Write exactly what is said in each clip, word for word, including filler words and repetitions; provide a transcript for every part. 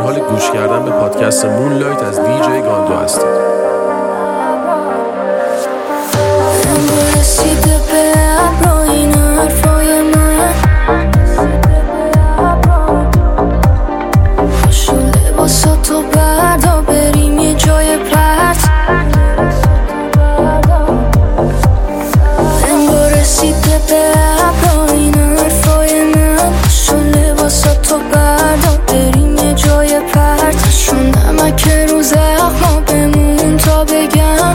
حال گوش کردن به پادکست مونلایت از دی جی گاندو هستید. رسیده به ابر این حرفای من، پاشو لباساتو بردار بریم یه جای پرت. انگار رسیده به ابر این حرفای من، پاشو لباساتو بردار بریم یه جای پرت. شون نمک رو زخما بمون تا بگم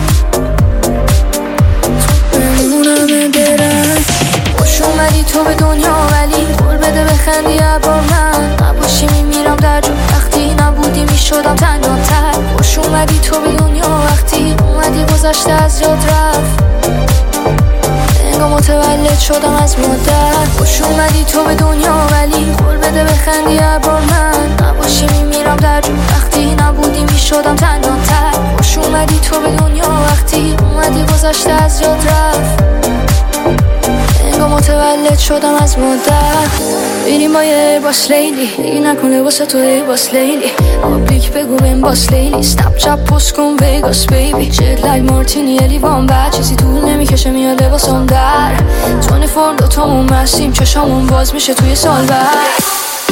اومدی تو به دنیا ولی قول بده بخندی عبار من نباشی میمیرم در جو. وقتی نبودی میشدم تنها تر. خوش اومدی تو به دنیا وقتی اومدی گذشته از یاد رفت. انگار متولد شدم از مادر. خوش اومدی تو به دنیا ولی قول بده بخندی عبار من نباشی میمیرم در جو. وقتی نبودی میشدم تنها تر. خوش اومدی تو به دنیا وقتی اومدی گذشته از یاد رفت. انگار متولد شدم از مادر. میریم با یه باس لیلی دیگه نکن لباس تو ای باس لیلی. پابلیک بگو بهم باس لیلی. سنپ چپ پست کن ویگاس بیبی. جت لگ مارتینی لیوان بعد چیزی طول نمیکشه میاد لباسم در. تونی فور دوتامون مستیم چشامون باز میشه توی سال بعد.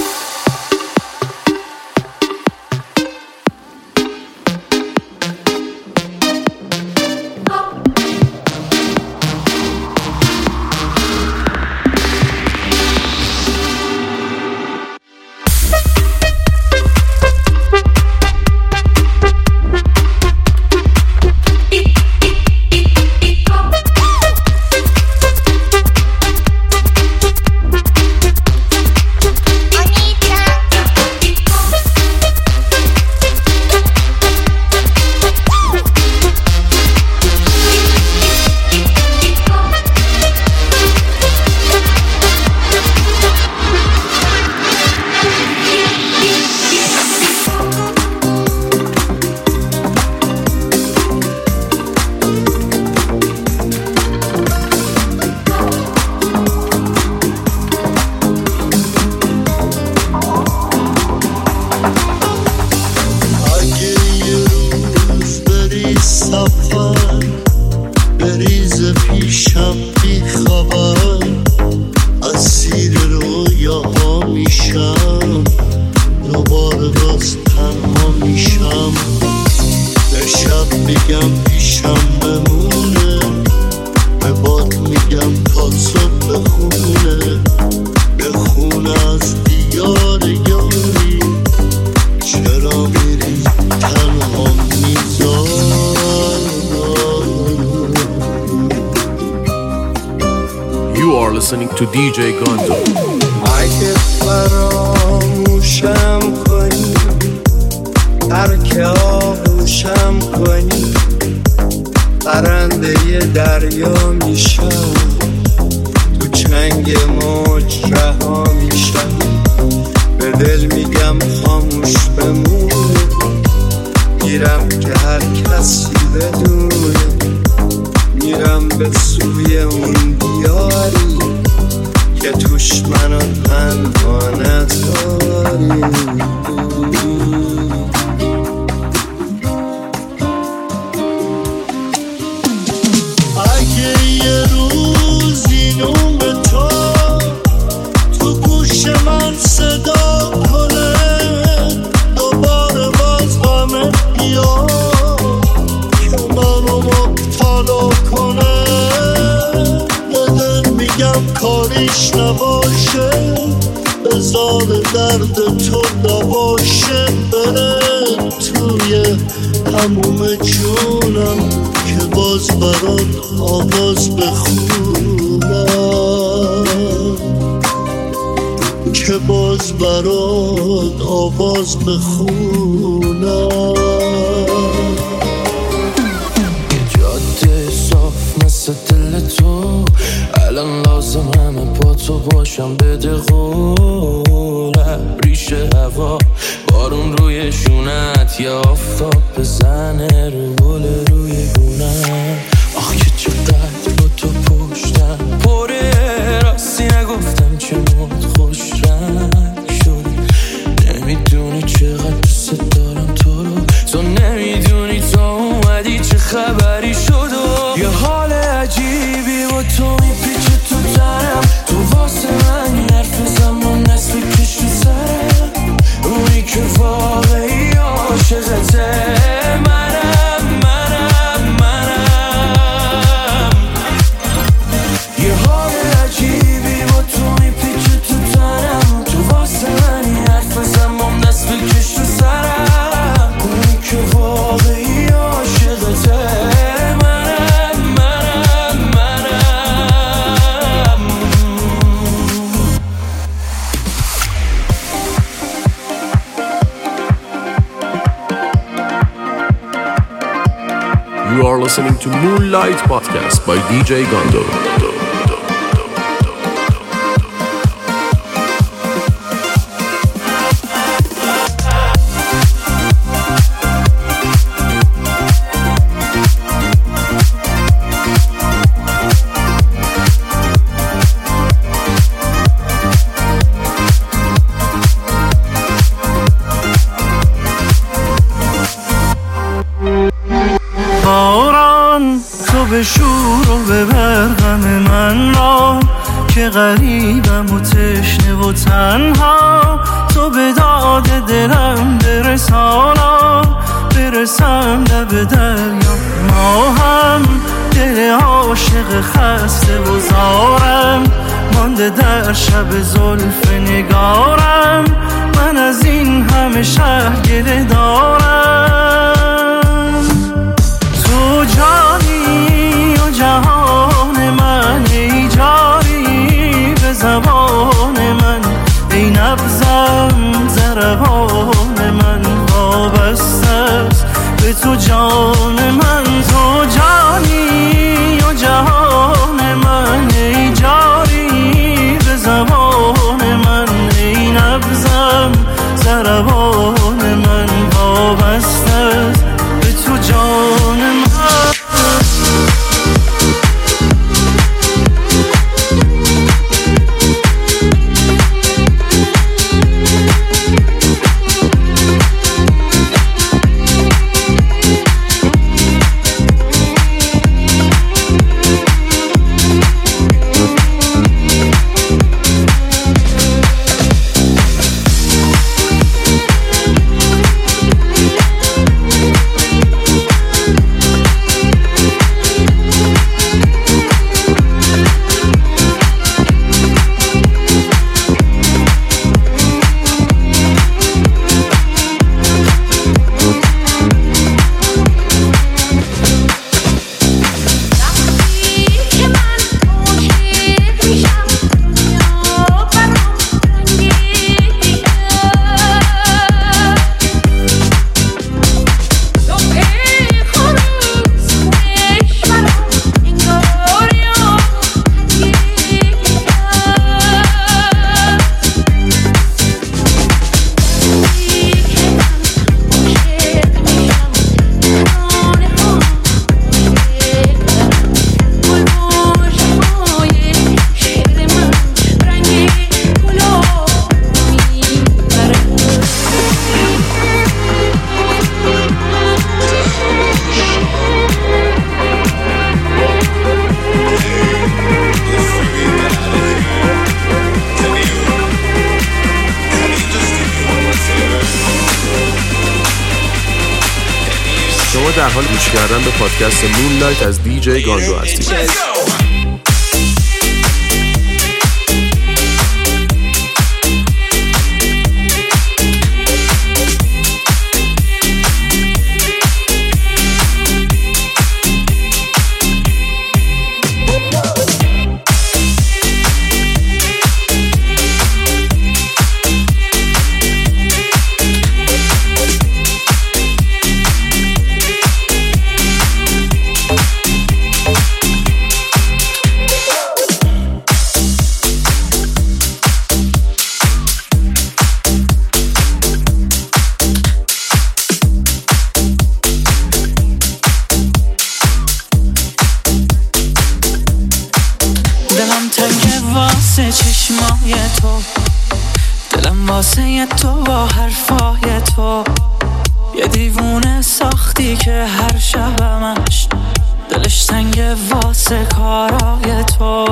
Listening to دی جی گاندو. اگه فراموشم کنی ترک آغوشم کنی پرنده دریا میشم تو چنگ موج رها میشم. به دل میگم خاموش بمون میرم که هر کسی بدونه میرم به سوی اون دیاری که توش منو تنها نداری. اگه یه روز اینو به تو تو گوش من صدا کنه دوباره باز غمت بیاد که منو مبتلا کنه بدن میگم کاریش نباشه بذار درد تو نباشه بره توی تموم جونم که باز برات آواز بخونم که باز برات آواز بخونم. جاده صاف مثل دل تو الان لازم همه با تو باشم بده قولم. ریشه هوا بارون روی شونت یا آفتاب بزنه رو گل روی گونم. آخ که چقدر با تو پشتم پره راستی نگفتم چه موت خوش رنگ شدی نمیدونی چقدر خبری شد و یه حال عجیبی و تو میپیچه تو تنم، تو واسه من این حرف زمان نصف کش تو سرم، اونی که واقعی عاشقته منم منم منم. یه حال عجیبی با تو میپیچه تو تنم، تو واسه من این حرف زمان نصف کش تو سرم، اونی که واقعی عاشقته منم منم منم. You are listening to Moonlight Podcast by دی جی Gondo. به شور و به برغم من را که غریبم و تشنه و تنها، تو به داد دلم برسانا برسم لب دریا. ما هم دل عاشق خسته و زارم مانده در شب زلف نگارم، من از این همه شهر گله دارم. تو جانی و جهان من، ای جاری به زبان من، ای نبضم ضربان من وابسته است به تو جان من. تو جانی و جهان من، ای جاری به زبان من، ای نبضم ضربان من وابسته است به تو جان من. شما در حال گوش کردن به پادکست مونلایت از دی جی گاندو هستید. چشمای تو، دلم واسه تو با حرفای تو، یه دیوونه ساختی که هر شبمش دلتنگ واسه کارای تو.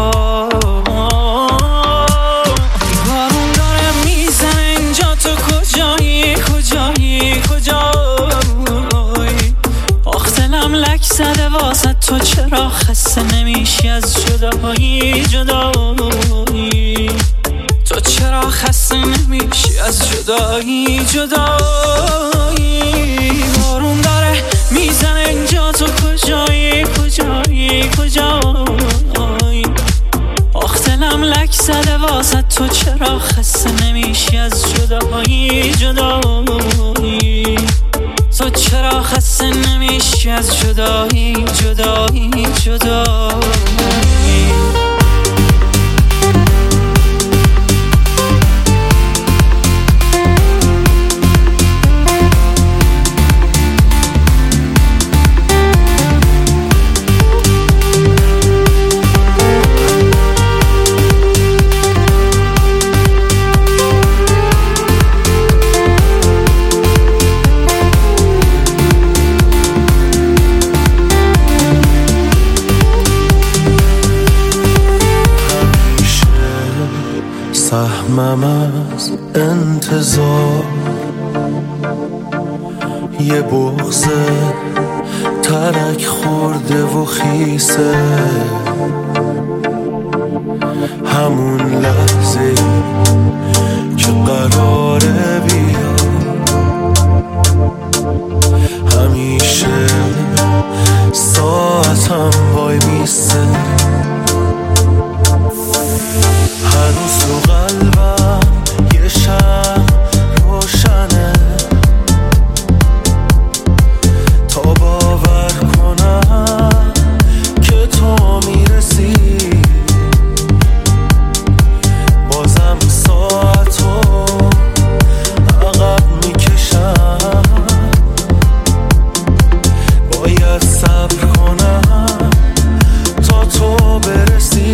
بارون داره میزنه اینجا، تو کجایی کجایی کجایی؟ آخ دلم لک زده واسه تو، چرا خسته نمیشی از جدایی جدایی؟ تو چرا خسته نمیشی از جدایی جدایی؟ بارون داره میزنه اینجا، تو کجایی کجایی کجایی؟ آخ دلم لک زده واسه تو، چرا خسته نمیشی از جدایی جدایی؟ تو چرا خسته نمیشی از جدایی جدایی جدایی؟ سهمم از انتظار یه بغض ترک خورده و خیسه، همون لحظه که قراره بیا همیشه ساعتم وای میسته، هنوز تو قلبم یه شم روشنه تا باور کنم که تو میرسی، بازم ساعتو عقب میکشم، باید صبر کنم تا تو برسی.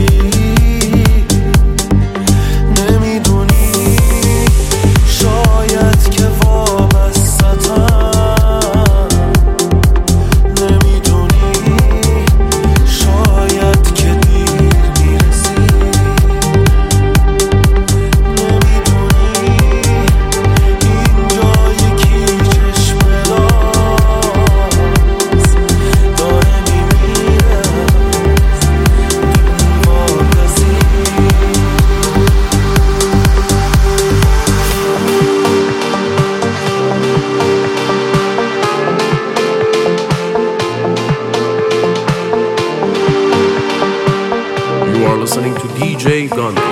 Listening to دی جی Gondo.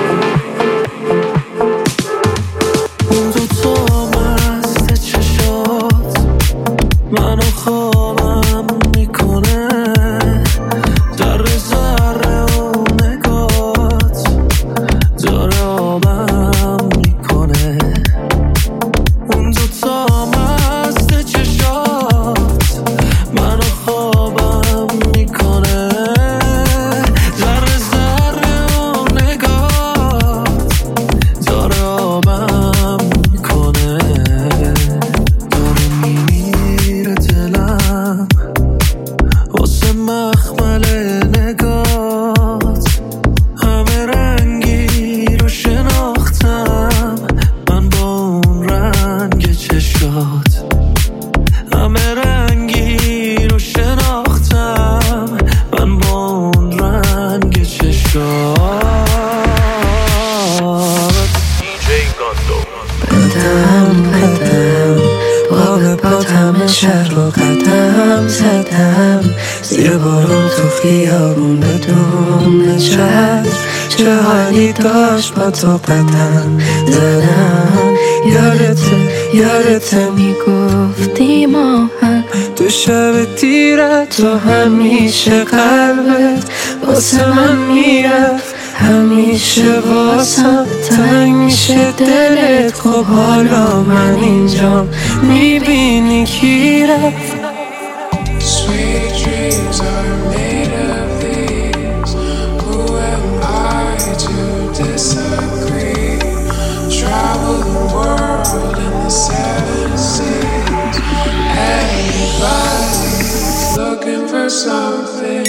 شهر رو قدم زدم، زیر بارون تو خیابون بدون چتر، چه حالی داشت با تو قدم زدم. یادته یادته میگفتی ما هم تو شب تیرت، تو همیشه قلبت واسه من میرفت، همیشه واسم تنگ میشه دلت. خب حالا من اینجا میبینی کی رفت. Sweet dreams are made of these. Who am I to disagree? Travel the world in the seven seas. Everybody's looking for something.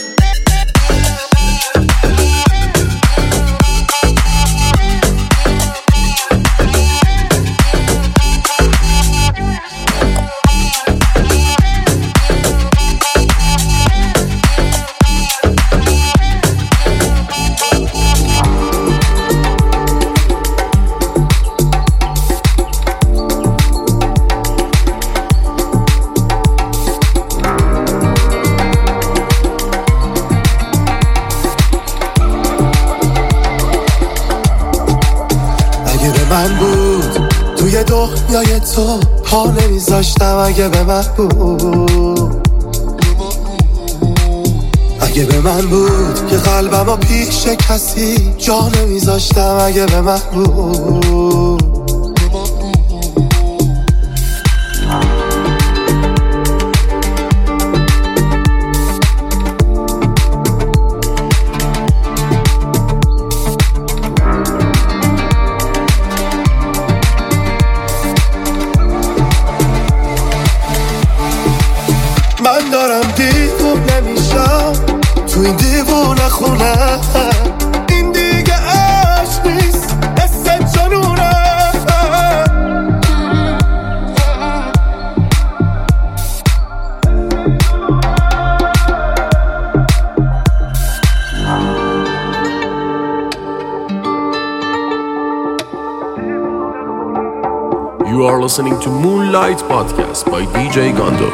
من بود توی دنیای تو پا نمیذاشتم اگه به من بود اگه به من بود که قلبمو پیش کسی جا نمیذاشتم اگه به من بود من دارم دیوونه میشم تو این دیوونه خونه این دیگه عشق نیست حس جنونه You are listening to Moonlight Podcast by D J Gondo.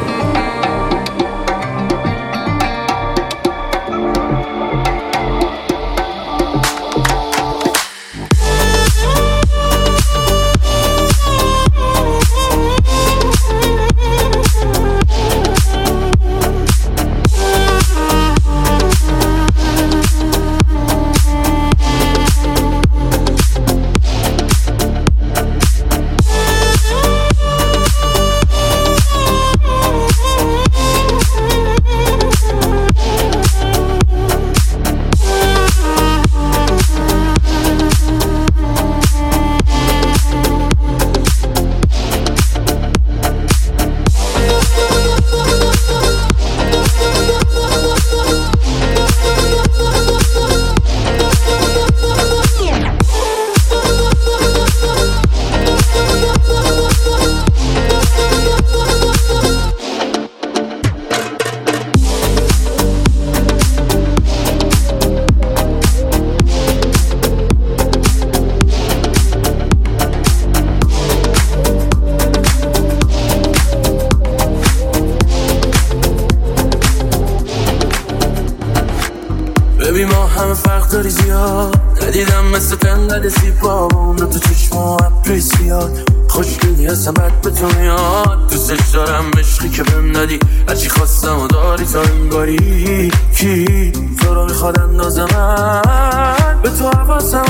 ببین ما همه فرق داری زیاد ندیدم مثل تنقل زیبا با اون تو چشم و ابریز بیاد خوشگلی هستم بد به تو میاد دوستش دارم عشقی که بهم ندی هرچی خواستم و داری تا انگاری کی تو رو میخواد اندازه من به تو حواسم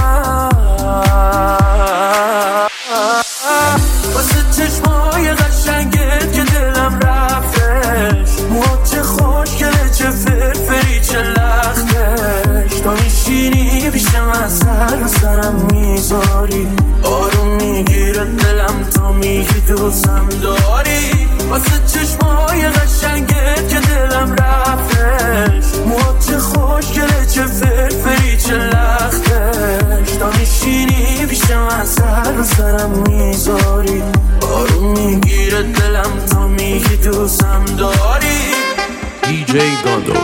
واسه چشمای قشنگت که دلم رفتش موها چه خوشگله چه فرفری چه لختش تا میشینی پیش من سر و سرم میذاری آروم میگیره دلم تا میگی دوستم داری واسه چشمای قشنگت که دلم رفتش موها چه خوشگله چه فرفری چه لختش تا میشینی پیش من سر و سرم میذاری آروم میگیره دلم تا میگی دوستم داری D J Gondo.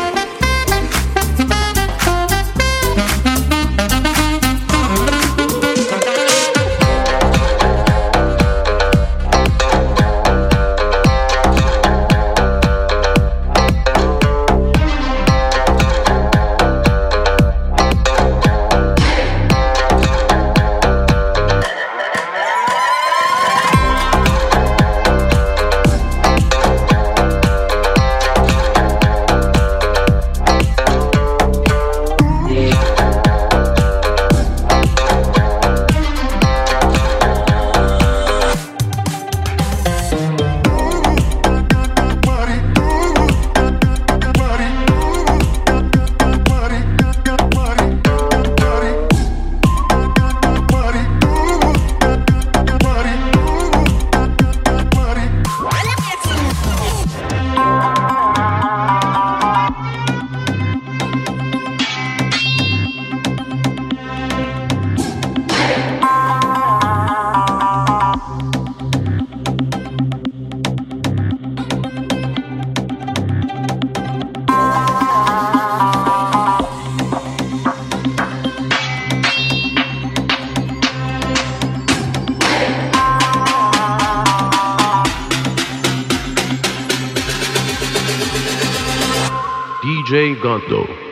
دی جی گاندو.